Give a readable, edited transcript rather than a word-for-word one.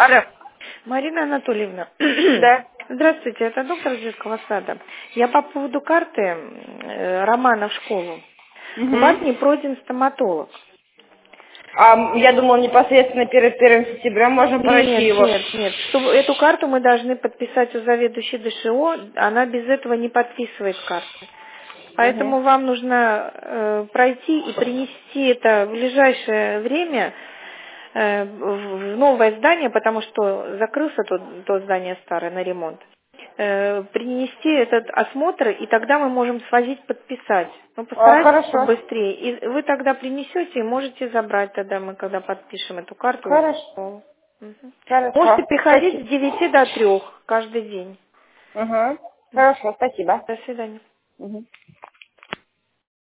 Алло. Марина Анатольевна, Да. здравствуйте, это доктор детского сада. Я по поводу карты Романа в школу. У вас Мгм. не пройден стоматолог. Я думал, непосредственно перед 1 сентября можно пройти Нет, его. нет, нет. Чтобы эту карту мы должны подписать у заведующей ДШО, она без этого не подписывает карты. Мгм. Поэтому вам нужно пройти и принести это в ближайшее время в новое здание, потому что закрылся то здание старое на ремонт. Принести этот осмотр, и тогда мы можем свозить, подписать. Ну, постарайтесь Хорошо. побыстрее. И вы тогда принесете и можете забрать тогда, мы когда подпишем эту карту. Хорошо. Мгм. Можете Хорошо. приходить Спасибо. с 9 до 3 каждый день. Угу. Хорошо, спасибо. До свидания. Мгм.